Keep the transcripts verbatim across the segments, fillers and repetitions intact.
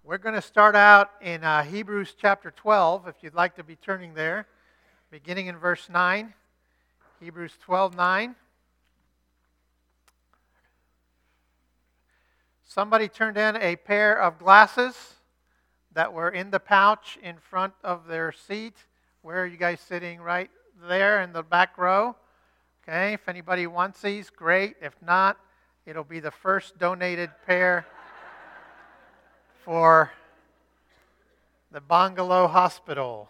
We're going to start out in uh, Hebrews chapter twelve, if you'd like to be turning there, beginning in verse nine. Hebrews twelve nine. Somebody turned in a pair of glasses that were in the pouch in front of their seat. Where are you guys sitting? Right there in the back row. Okay, if anybody wants these, great. If not, it'll be the first donated pair for the Bungalow Hospital.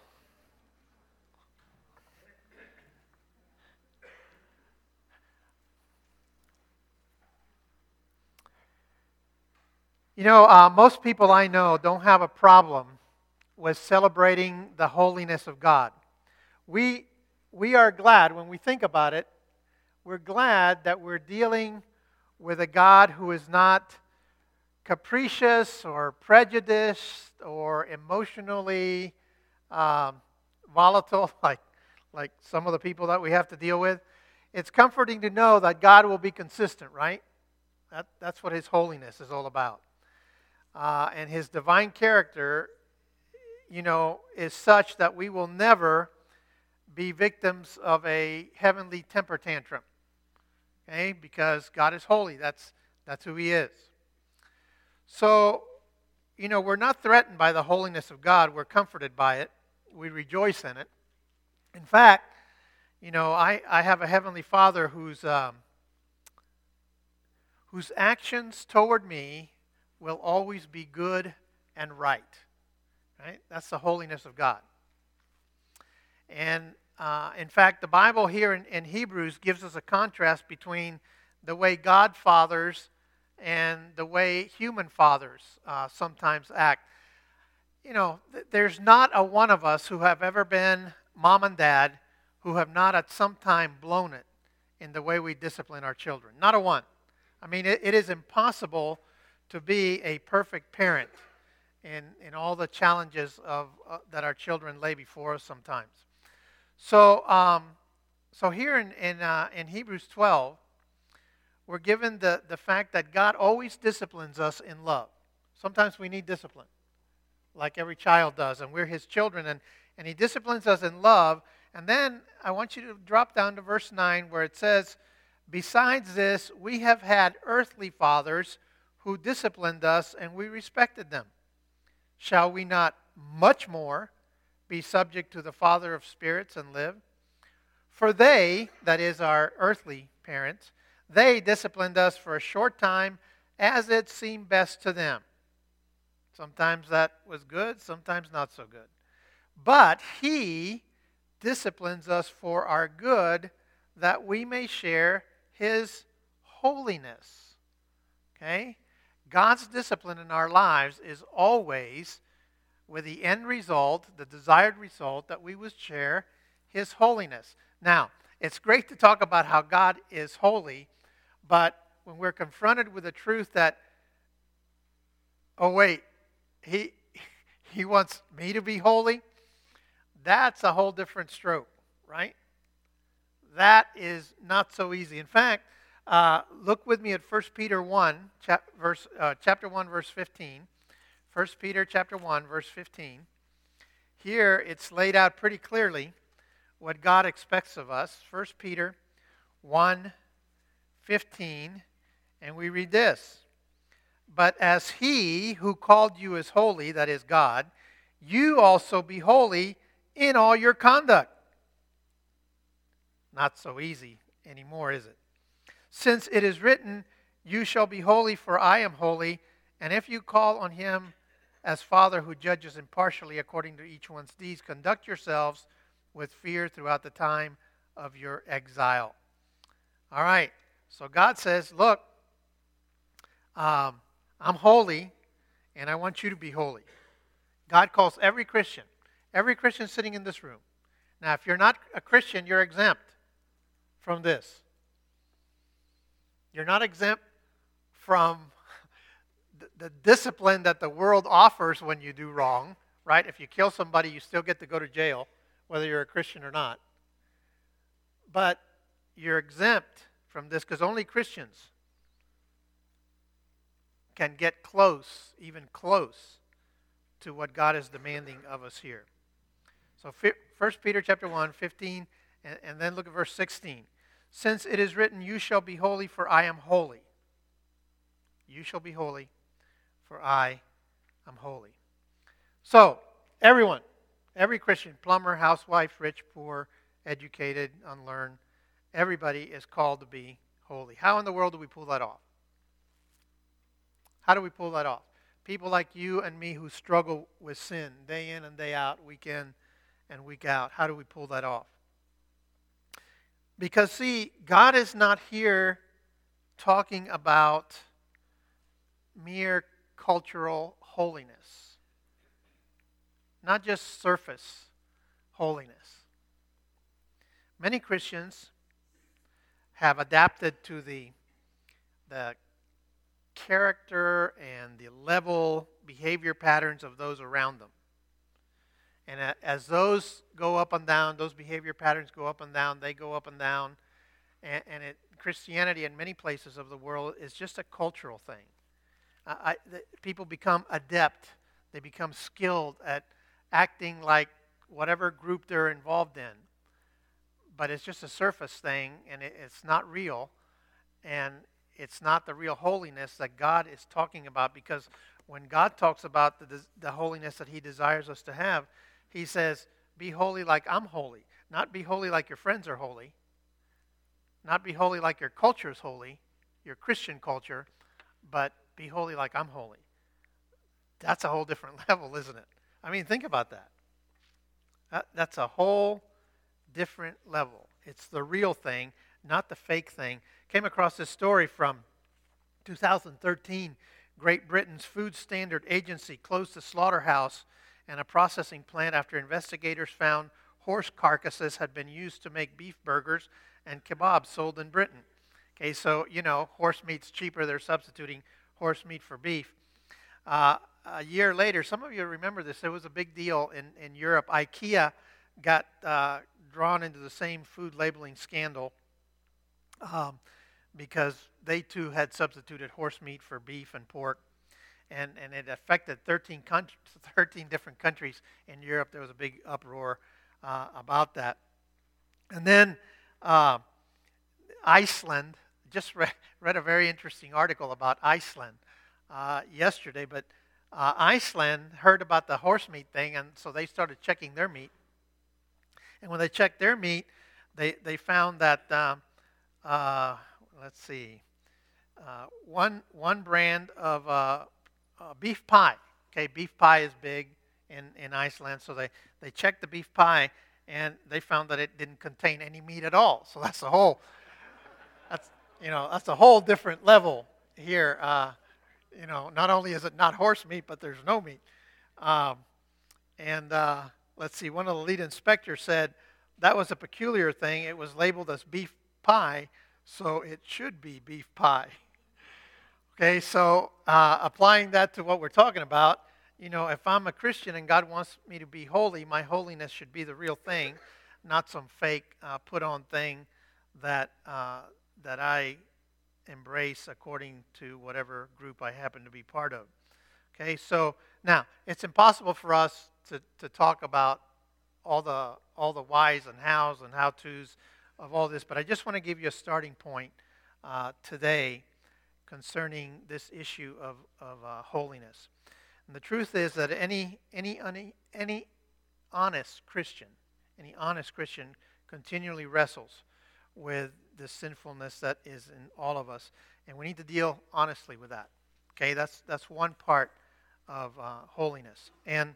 You know, uh, most people I know don't have a problem with celebrating the holiness of God. We, we are glad, when we think about it, we're glad that we're dealing with a God who is not capricious or prejudiced or emotionally um, volatile like, like some of the people that we have to deal with. It's comforting to know that God will be consistent, right? That, that's what His holiness is all about. Uh, and His divine character, you know, is such that we will never be victims of a heavenly temper tantrum. Okay? Because God is holy. That's, that's who He is. So, you know, we're not threatened by the holiness of God. We're comforted by it. We rejoice in it. In fact, you know, I, I have a Heavenly Father whose um, whose actions toward me will always be good and right. Right? That's the holiness of God. And uh, in fact, the Bible here in, in Hebrews gives us a contrast between the way God fathers and the way human fathers uh, sometimes act. You know, th- there's not a one of us who have ever been mom and dad who have not at some time blown it in the way we discipline our children. Not a one. I mean, it, it is impossible to be a perfect parent in, in all the challenges of uh, that our children lay before us sometimes. So, um, so here in in, uh, in Hebrews twelve, we're given the, the fact that God always disciplines us in love. Sometimes we need discipline, like every child does, and we're His children, and, and He disciplines us in love. And then I want you to drop down to verse nine where it says, besides this, we have had earthly fathers who disciplined us, and we respected them. Shall we not much more be subject to the Father of spirits and live? For they, that is our earthly parents, they disciplined us for a short time as it seemed best to them. Sometimes that was good, sometimes not so good. But He disciplines us for our good, that we may share His holiness. Okay? God's discipline in our lives is always with the end result, the desired result, that we would share His holiness. Now, it's great to talk about how God is holy, but when we're confronted with the truth that, oh wait, He He wants me to be holy, that's a whole different stroke, right? That is not so easy. In fact, uh, look with me at First Peter one, chap, verse, uh, chapter one, verse fifteen. First Peter chapter one, verse fifteen. Here it's laid out pretty clearly what God expects of us. First Peter one, fifteen, and we read this. But as He who called you is holy, that is God, you also be holy in all your conduct. Not so easy anymore, is it? Since it is written, you shall be holy, for I am holy, and if you call on Him as Father who judges impartially according to each one's deeds, conduct yourselves with fear throughout the time of your exile. All right, so God says, look, um, I'm holy, and I want you to be holy. God calls every Christian, every Christian sitting in this room. Now, if you're not a Christian, you're exempt from this. You're not exempt from the, the discipline that the world offers when you do wrong, right? If you kill somebody, you still get to go to jail, whether you're a Christian or not. But you're exempt from this because only Christians can get close, even close, to what God is demanding of us here. So First Peter chapter one, fifteen, and, and then look at verse sixteen. Since it is written, you shall be holy, for I am holy. You shall be holy, for I am holy. So, everyone, every Christian, plumber, housewife, rich, poor, educated, unlearned, everybody is called to be holy. How in the world do we pull that off? How do we pull that off? People like you and me who struggle with sin day in and day out, week in and week out. How do we pull that off? Because, see, God is not here talking about mere cultural holiness. Not just surface holiness. Many Christians have adapted to the, the character and the level behavior patterns of those around them. And as those go up and down, those behavior patterns go up and down, they go up and down. And, and it, Christianity in many places of the world is just a cultural thing. Uh, I, the, people become adept. They become skilled at acting like whatever group they're involved in. But it's just a surface thing, and it, it's not real. And it's not the real holiness that God is talking about, because when God talks about the, the holiness that He desires us to have, He says, be holy like I'm holy. Not be holy like your friends are holy. Not be holy like your culture is holy, your Christian culture, but be holy like I'm holy. That's a whole different level, isn't it? I mean, think about that. that that's a whole different level. It's the real thing, not the fake thing. Came across this story from two thousand thirteen. Great Britain's Food Standard Agency closed a slaughterhouse and a processing plant after investigators found horse carcasses had been used to make beef burgers and kebabs sold in Britain. Okay, so, you know, horse meat's cheaper. They're substituting horse meat for beef. Uh, a year later, some of you remember this, there was a big deal in, in Europe. IKEA got uh, drawn into the same food labeling scandal um, because they too had substituted horse meat for beef and pork. And, and it affected thirteen, countries, thirteen different countries in Europe. There was a big uproar uh, about that. And then uh, Iceland, just read, read a very interesting article about Iceland uh, yesterday, but uh, Iceland heard about the horse meat thing, and so they started checking their meat. And when they checked their meat, they, they found that, uh, uh, let's see, uh, one, one brand of uh, Uh, beef pie. Okay, beef pie is big in, in Iceland, so they, they checked the beef pie, and they found that it didn't contain any meat at all. So that's a whole, that's you know, that's a whole different level here. Uh, you know, not only is it not horse meat, but there's no meat. Um, and uh, let's see, one of the lead inspectors said that was a peculiar thing. It was labeled as beef pie, so it should be beef pie. Okay, so uh, applying that to what we're talking about, you know, if I'm a Christian and God wants me to be holy, my holiness should be the real thing, not some fake uh, put-on thing that uh, that I embrace according to whatever group I happen to be part of. Okay, so now it's impossible for us to, to talk about all the all the whys and hows and how-tos of all this, but I just want to give you a starting point uh, today concerning this issue of, of uh, holiness. And the truth is that any, any, any, any honest Christian, any honest Christian continually wrestles with the sinfulness that is in all of us. And we need to deal honestly with that. Okay, that's, that's one part of uh, holiness. And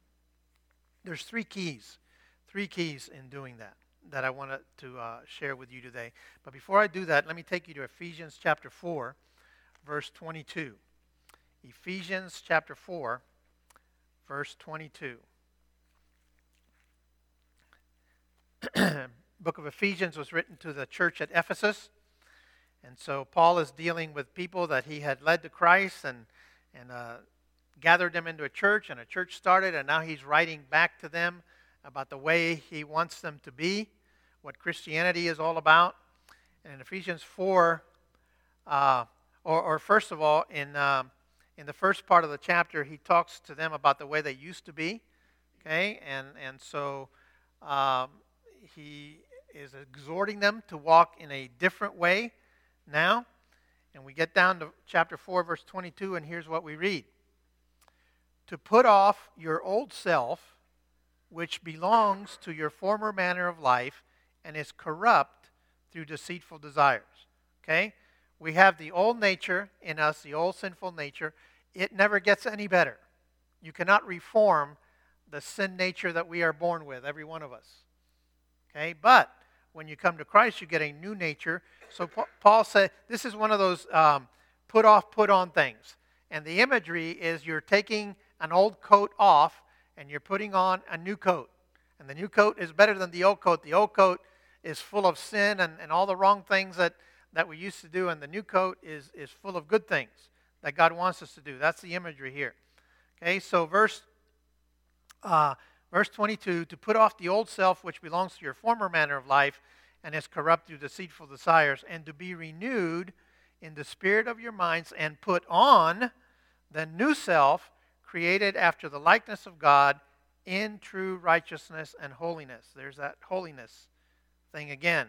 there's three keys, three keys in doing that, that I wanted to uh, share with you today. But before I do that, let me take you to Ephesians chapter four, verse twenty-two. Ephesians chapter four, verse twenty-two. Book of Ephesians was written to the church at Ephesus. And so Paul is dealing with people that he had led to Christ and, and uh, gathered them into a church, and a church started, and now he's writing back to them about the way he wants them to be, what Christianity is all about. And in Ephesians four, uh, or, or first of all, in, uh, in the first part of the chapter, he talks to them about the way they used to be. Okay, and, and so um, he is exhorting them to walk in a different way now. And we get down to chapter four, verse twenty-two, and here's what we read. To put off your old self, which belongs to your former manner of life and is corrupt through deceitful desires. Okay? We have the old nature in us, the old sinful nature. It never gets any better. You cannot reform the sin nature that we are born with, every one of us. Okay? But when you come to Christ, you get a new nature. So Paul said, this is one of those um, put off, put on things. And the imagery is you're taking an old coat off and you're putting on a new coat. And the new coat is better than the old coat. The old coat is full of sin and, and all the wrong things that, that we used to do. And the new coat is, is full of good things that God wants us to do. That's the imagery here. Okay, so verse uh, verse twenty-two, to put off the old self which belongs to your former manner of life and is corrupt through deceitful desires, and to be renewed in the spirit of your minds, and put on the new self, created after the likeness of God in true righteousness and holiness. There's that holiness thing again.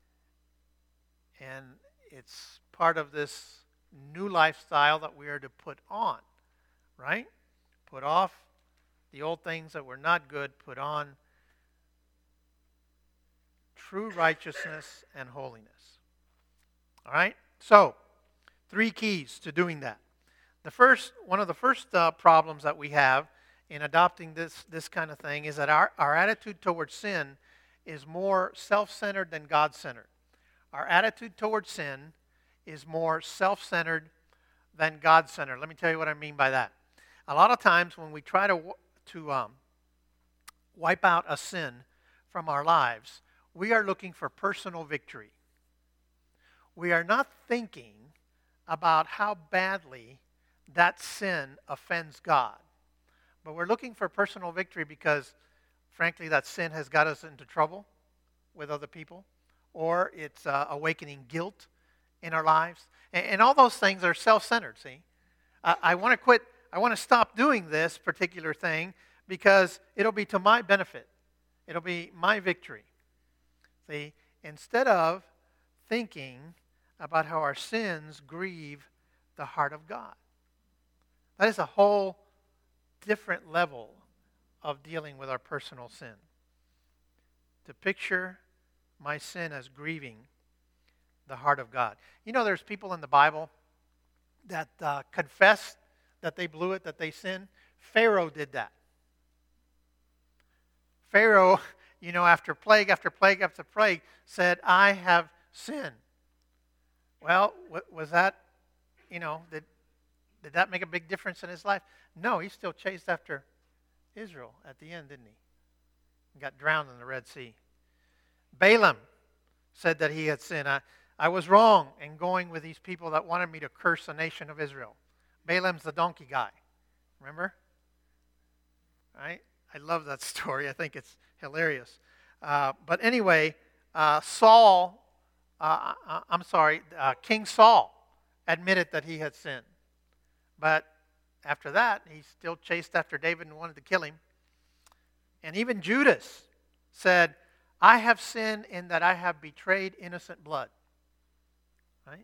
And it's part of this new lifestyle that we are to put on, right? Put off the old things that were not good, put on true righteousness and holiness. All right? So, three keys to doing that. The first, one of the first uh, problems that we have in adopting this, this kind of thing is that our, our attitude towards sin is more self-centered than God-centered. Our attitude towards sin is more self-centered than God-centered. Let me tell you what I mean by that. A lot of times when we try to, to um, wipe out a sin from our lives, we are looking for personal victory. We are not thinking about how badly that sin offends God. But we're looking for personal victory because, frankly, that sin has got us into trouble with other people, or it's uh, awakening guilt in our lives. And, and all those things are self-centered, see? Uh, I want to quit, I want to stop doing this particular thing because it'll be to my benefit. It'll be my victory. See? Instead of thinking about how our sins grieve the heart of God. That is a whole different level of dealing with our personal sin. To picture my sin as grieving the heart of God. You know, there's people in the Bible that uh, confess that they blew it, that they sinned. Pharaoh did that. Pharaoh, you know, after plague after plague after plague, said, I have sinned. Well, was that, you know, did, did that make a big difference in his life? No, he still chased after Israel at the end, didn't he? He got drowned in the Red Sea. Balaam said that he had sinned. I, I was wrong in going with these people that wanted me to curse the nation of Israel. Balaam's the donkey guy. Remember? Right? I love that story. I think it's hilarious. Uh, but anyway, uh, Saul, uh, I'm sorry, uh, King Saul admitted that he had sinned. But after that, he still chased after David and wanted to kill him. And even Judas said, I have sinned in that I have betrayed innocent blood. Right?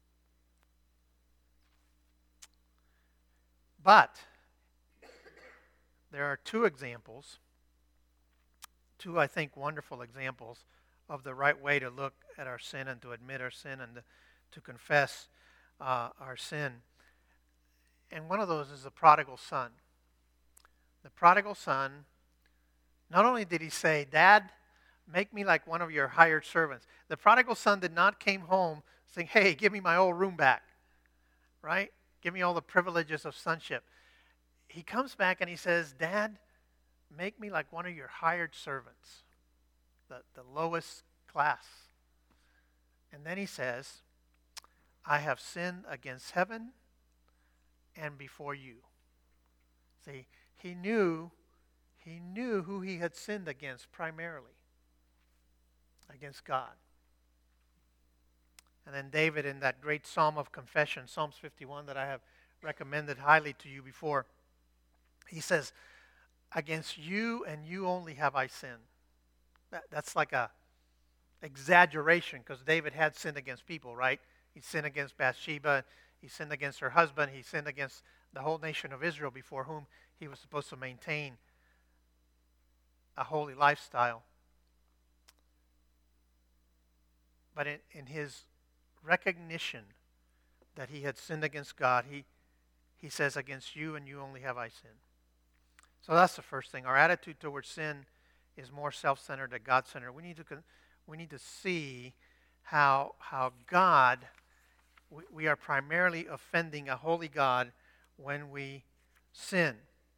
But there are two examples, two, I think, wonderful examples of the right way to look at our sin and to admit our sin and to, to confess uh, our sin. And one of those is the prodigal son. The prodigal son, not only did he say, Dad, make me like one of your hired servants. The prodigal son did not came home saying, hey, give me my old room back. Right? Give me all the privileges of sonship. He comes back and he says, Dad, make me like one of your hired servants. The, the lowest class. And then he says, I have sinned against heaven and before you. See, he knew, he knew who he had sinned against primarily. Against God. And then David in that great psalm of confession, Psalms fifty-one that I have recommended highly to you before. He says, against you and you only have I sinned. That, that's like a exaggeration, because David had sinned against people, right? He sinned against Bathsheba. He sinned against her husband. He sinned against the whole nation of Israel before whom he was supposed to maintain a holy lifestyle. But in, in his recognition that he had sinned against God, he, he says, against you and you only have I sinned. So that's the first thing. Our attitude towards sin is more self-centered than God-centered. We need to we need to see how how God we, we are primarily offending a holy God when we sin.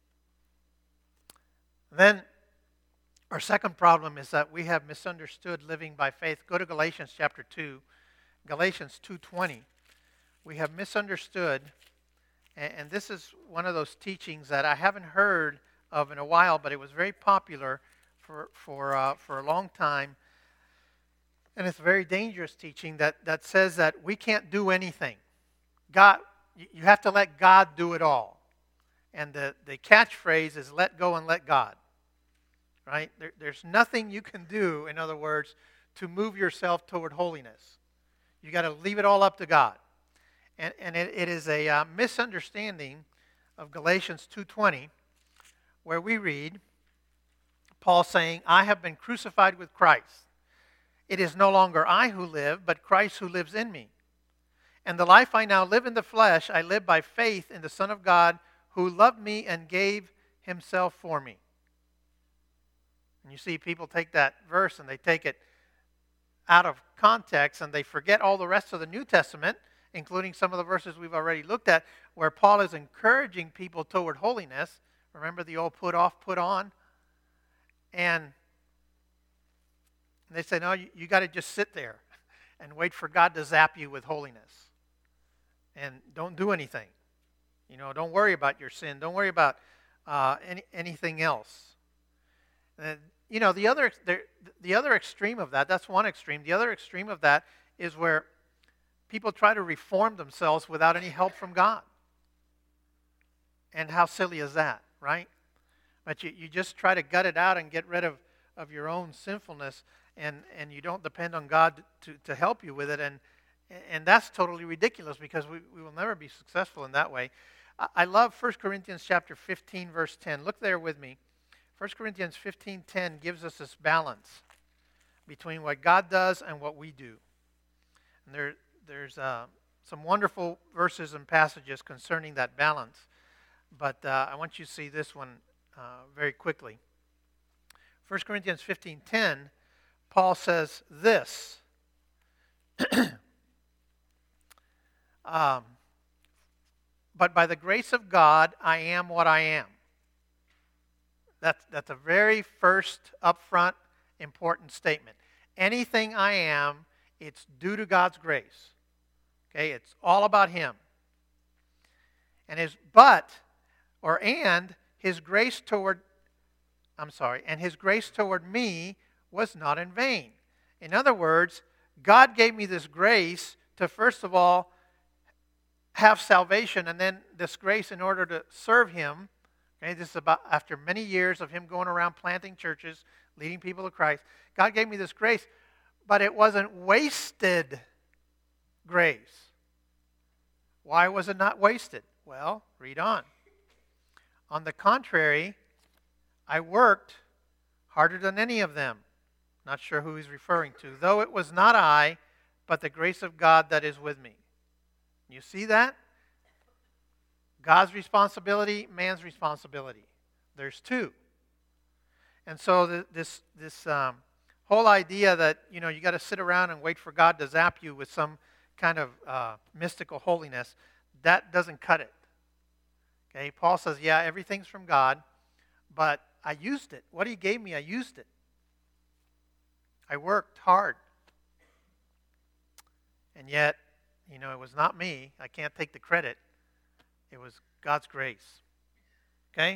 Then our second problem is that we have misunderstood living by faith. Go to Galatians chapter two, Galatians two twenty. We have misunderstood, and, and this is one of those teachings that I haven't heard of in a while, but it was very popular for for uh, for a long time, and it's a very dangerous teaching that that says that we can't do anything. God, you have to let God do it all, and the the catchphrase is "Let go and let God." Right? There, there's nothing you can do, in other words, to move yourself toward holiness. You got to leave it all up to God, and and it, it is a uh, misunderstanding of Galatians two twenty. Where we read Paul saying, I have been crucified with Christ. It is no longer I who live, but Christ who lives in me. And the life I now live in the flesh, I live by faith in the Son of God who loved me and gave himself for me. And you see, people take that verse and they take it out of context and they forget all the rest of the New Testament, including some of the verses we've already looked at, where Paul is encouraging people toward holiness. Remember the old put off, put on? And they say, no, you, you got to just sit there and wait for God to zap you with holiness. And don't do anything. You know, don't worry about your sin. Don't worry about uh, any, anything else. And, you know, the other, the, the other extreme of that, that's one extreme. The other extreme of that is where people try to reform themselves without any help from God. And how silly is that? Right? But you, you just try to gut it out and get rid of, of your own sinfulness, and, and you don't depend on God to, to help you with it. And and that's totally ridiculous, because we, we will never be successful in that way. I, I love First Corinthians chapter fifteen, verse ten. Look there with me. First Corinthians fifteen ten gives us this balance between what God does and what we do. And there there's uh, some wonderful verses and passages concerning that balance. But uh, I want you to see this one uh, very quickly. First Corinthians fifteen ten, Paul says this. um, but by the grace of God, I am what I am. That's, that's a very first, upfront, important statement. Anything I am, it's due to God's grace. Okay, it's all about Him. And his, but... Or and his grace toward, I'm sorry, and his grace toward me was not in vain. In other words, God gave me this grace to first of all have salvation, and then this grace in order to serve Him. Okay, this is about after many years of Him going around planting churches, leading people to Christ. God gave me this grace, but it wasn't wasted grace. Why was it not wasted? Well, read on. On the contrary, I worked harder than any of them. Not sure who he's referring to. Though it was not I, but the grace of God that is with me. You see that? God's responsibility, man's responsibility. There's two. And so the, this this um, whole idea that, you know, you got to sit around and wait for God to zap you with some kind of uh, mystical holiness, that doesn't cut it. Okay, Paul says, yeah, everything's from God, but I used it. What He gave me, I used it. I worked hard. And yet, you know, it was not me. I can't take the credit. It was God's grace. Okay?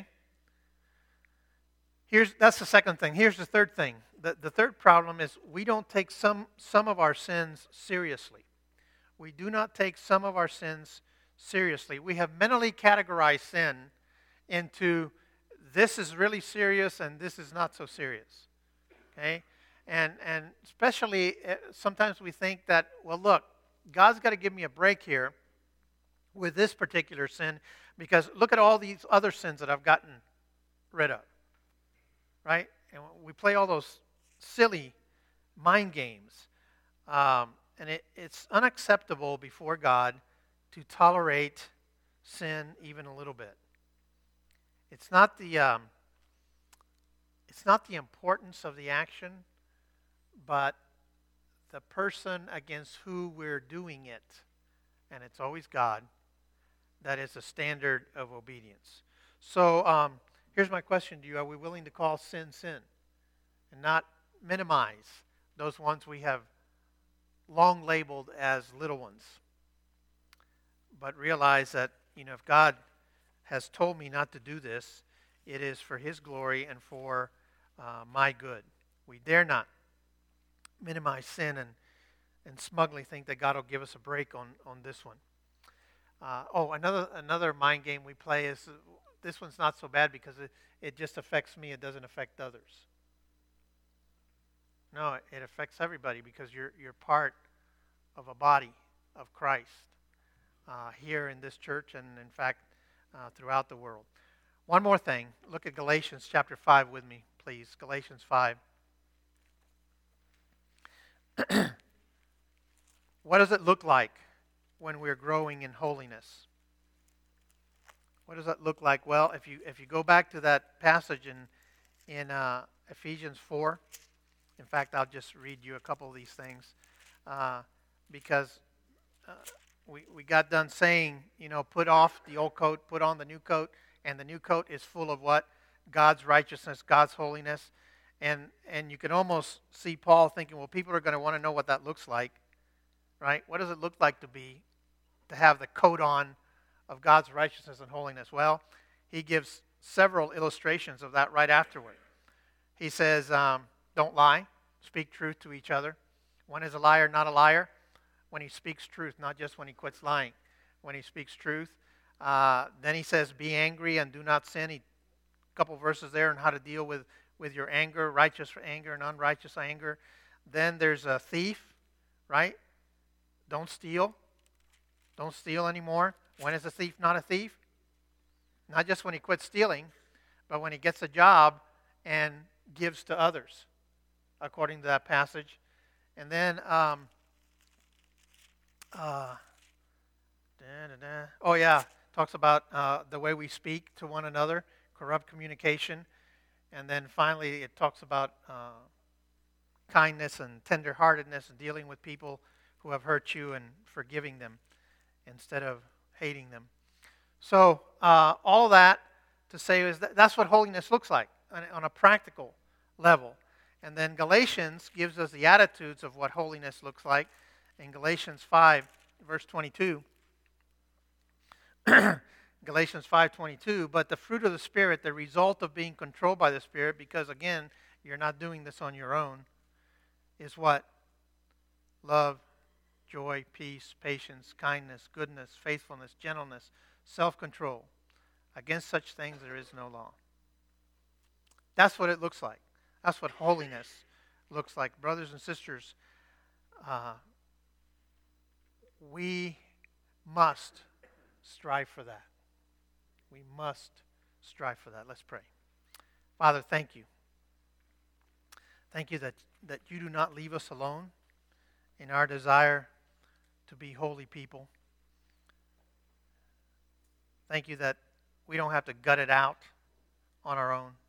Here's that's the second thing. Here's the third thing. The, the third problem is we don't take some, some of our sins seriously. We do not take some of our sins seriously. We have mentally categorized sin into this is really serious and this is not so serious. Okay? And and especially uh, sometimes we think that, well, look, God's got to give me a break here with this particular sin because look at all these other sins that I've gotten rid of. Right? And we play all those silly mind games. Um, and it, it's unacceptable before God to tolerate sin even a little bit. It's not the um, it's not the importance of the action, but the person against who we're doing it, and it's always God, that is a standard of obedience. So um, here's my question to you. Are we willing to call sin sin and not minimize those ones we have long labeled as little ones? But realize that, you know, if God has told me not to do this, it is for His glory and for uh, my good. We dare not minimize sin and, and smugly think that God will give us a break on, on this one. Uh, oh, another another mind game we play is, uh, this one's not so bad because it, it just affects me, it doesn't affect others. No, it affects everybody because you're you're part of a body of Christ uh, here in this church and, in fact, uh, throughout the world. One more thing. Look at Galatians chapter five with me, please. Galatians five. What does it look like when we're growing in holiness? What does that look like? Well, if you if you go back to that passage in in uh, Ephesians four, in fact, I'll just read you a couple of these things uh, because uh, we we got done saying, you know, put off the old coat, put on the new coat, and the new coat is full of what? God's righteousness, God's holiness, and and you can almost see Paul thinking, well, people are going to want to know what that looks like, right? What does it look like to be to have the coat on of God's righteousness and holiness? Well, he gives several illustrations of that right afterward. He says, um, don't lie, speak truth to each other. One is a liar, not a liar, when he speaks truth, not just when he quits lying, when he speaks truth. Uh, then he says, be angry and do not sin. He, a couple verses there on how to deal with, with your anger, righteous anger and unrighteous anger. Then there's a thief, right? Don't steal. Don't steal anymore. When is a thief not a thief? Not just when he quits stealing, but when he gets a job and gives to others, according to that passage. And then, um, uh, da, da, da. oh yeah, talks about uh, the way we speak to one another, corrupt communication. And then finally, it talks about uh, kindness and tenderheartedness and dealing with people who have hurt you and forgiving them instead of hating them. So uh, all that to say is that that's what holiness looks like on, on a practical level. And then Galatians gives us the attitudes of what holiness looks like. In Galatians five, verse twenty-two, Galatians five twenty-two, but the fruit of the Spirit, the result of being controlled by the Spirit, because again, you're not doing this on your own, is what? Love, joy, peace, patience, kindness, goodness, faithfulness, gentleness, self-control. Against such things there is no law. That's what it looks like. That's what holiness looks like. Brothers and sisters, uh, we must strive for that. We must strive for that. Let's pray. Father, thank you. Thank you that, that you do not leave us alone in our desire to be holy people. Thank you that we don't have to gut it out on our own.